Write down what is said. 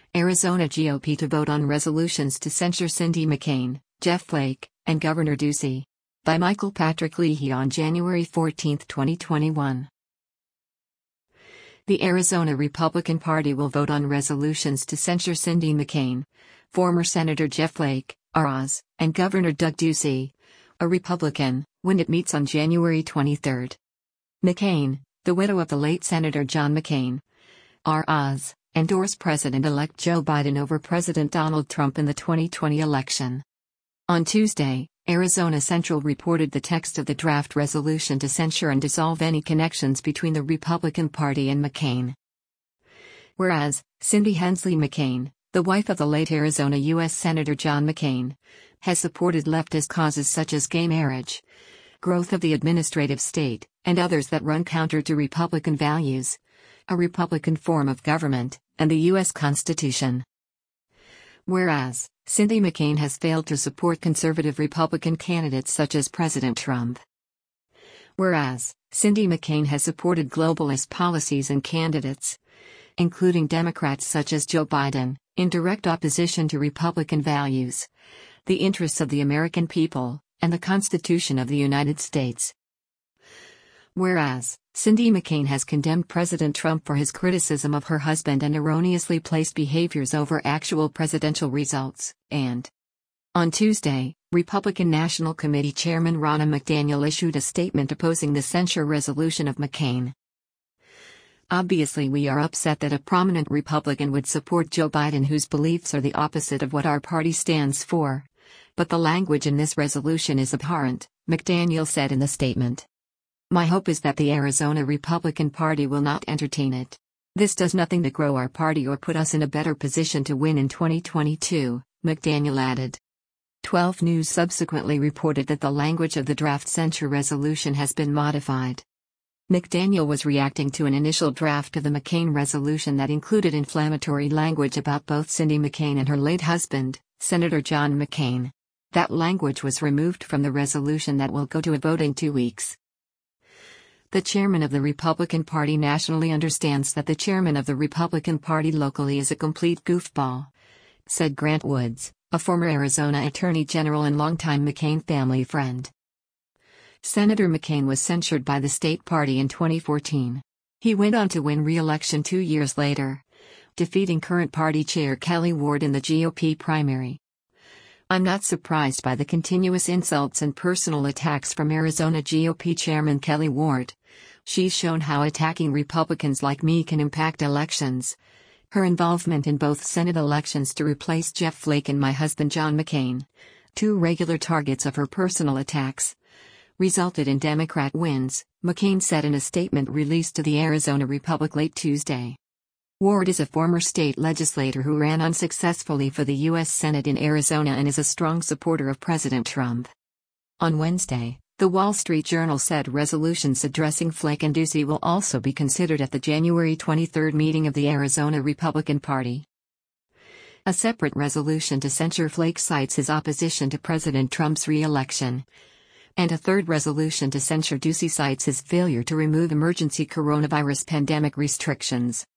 Arizona GOP to vote on resolutions to censure Cindy McCain, Jeff Flake, and Governor Ducey. By Michael Patrick Leahy on January 14, 2021. The Arizona Republican Party will vote on resolutions to censure Cindy McCain, former Senator Jeff Flake, ROZ, and Governor Doug Ducey, a Republican, when it meets on January 23. McCain, the widow of the late Senator John McCain, ROZ, endorsed President-elect Joe Biden over President Donald Trump in the 2020 election. On Tuesday, Arizona Central reported the text of the draft resolution to censure and dissolve any connections between the Republican Party and McCain. Whereas, Cindy Hensley McCain, the wife of the late Arizona U.S. Senator John McCain, has supported leftist causes such as gay marriage, growth of the administrative state, and others that run counter to Republican values, a Republican form of government, and the U.S. Constitution. Whereas, Cindy McCain has failed to support conservative Republican candidates such as President Trump. Whereas, Cindy McCain has supported globalist policies and candidates, including Democrats such as Joe Biden, in direct opposition to Republican values, the interests of the American people, and the Constitution of the United States. Whereas, Cindy McCain has condemned President Trump for his criticism of her husband and erroneously placed behaviors over actual presidential results, and on Tuesday, Republican National Committee Chairman Ronna McDaniel issued a statement opposing the censure resolution of McCain. Obviously, we are upset that a prominent Republican would support Joe Biden, whose beliefs are the opposite of what our party stands for. But the language in this resolution is abhorrent, McDaniel said in the statement. My hope is that the Arizona Republican Party will not entertain it. This does nothing to grow our party or put us in a better position to win in 2022, McDaniel added. 12 News subsequently reported that the language of the draft censure resolution has been modified. McDaniel was reacting to an initial draft of the McCain resolution that included inflammatory language about both Cindy McCain and her late husband, Senator John McCain. That language was removed from the resolution that will go to a vote in 2 weeks. The chairman of the Republican Party nationally understands that the chairman of the Republican Party locally is a complete goofball, said Grant Woods, a former Arizona Attorney General and longtime McCain family friend. Senator McCain was censured by the state party in 2014. He went on to win re-election 2 years later, defeating current party chair Kelli Ward in the GOP primary. I'm not surprised by the continuous insults and personal attacks from Arizona GOP Chairman Kelli Ward. She's shown how attacking Republicans like me can impact elections. Her involvement in both Senate elections to replace Jeff Flake and my husband John McCain, 2 regular targets of her personal attacks, resulted in Democrat wins, McCain said in a statement released to the Arizona Republic late Tuesday. Ward is a former state legislator who ran unsuccessfully for the U.S. Senate in Arizona and is a strong supporter of President Trump. On Wednesday, The Wall Street Journal said resolutions addressing Flake and Ducey will also be considered at the January 23 meeting of the Arizona Republican Party. A separate resolution to censure Flake cites his opposition to President Trump's re-election, and a third resolution to censure Ducey cites his failure to remove emergency coronavirus pandemic restrictions.